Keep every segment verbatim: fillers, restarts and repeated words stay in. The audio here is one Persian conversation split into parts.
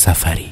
سفری.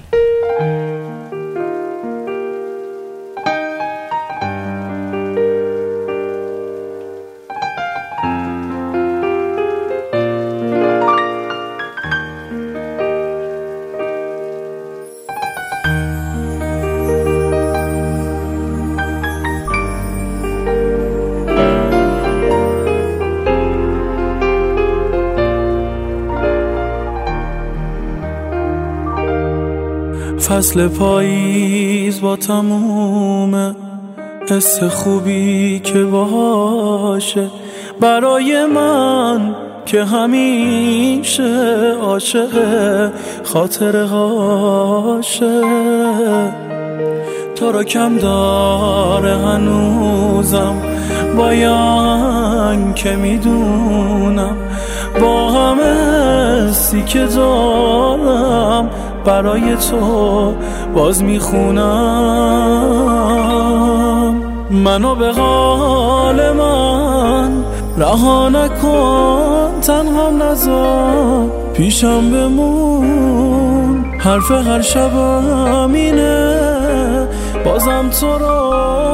فصل پاییز با تموم حس خوبی که باشه برای من که همیشه عاشق خاطره هاشه. تو رو کم داره هنوزم باید که میدونم با همه سی که دارم برای تو باز میخونم. منو به حال من رها نکن، تنهام نذار پیشم بمون. حرف هر شبم اینه بازم تو رو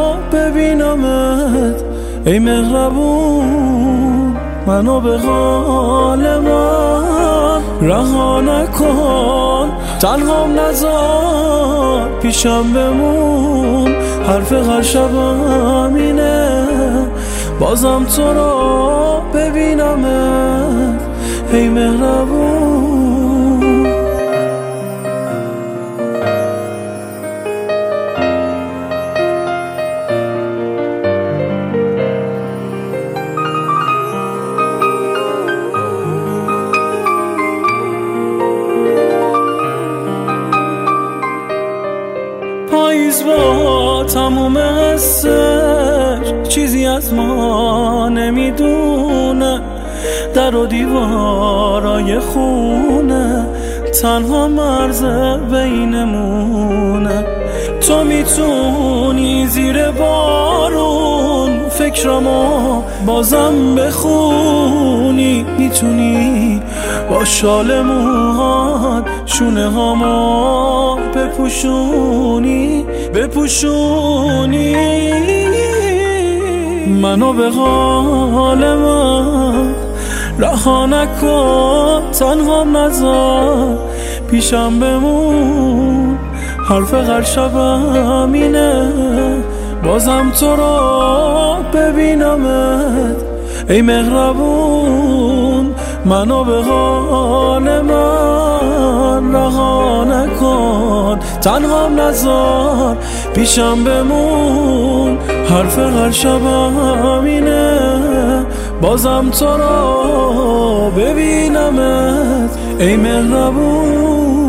ببینمت ای مهربون. منو به حال من رها نکن، تنهام نذار پیشم بمون. حرف هر شبم اینه بازم تو رو ببینمت ای مهربون. پاییز با تموم حسش چیزی از ما نمیدونه، در و دیوارای خونه تنها مرز بینمونه. تو میتونی زیر بارون فکرامو بازم بخونی، میتونی با شال موهات شونه هامو بپوشونی بپوشونی. منو به حال من رها نکن، تنهام نذار پیشم بمون. حرف هر شبم اینه بازم تو رو ببینمت ای مهربون. منو به حال من رها نکن، تنهام نذار پیشم بمون. حرف هر شبم اینه بازم تو رو ببینمت ای مهربون.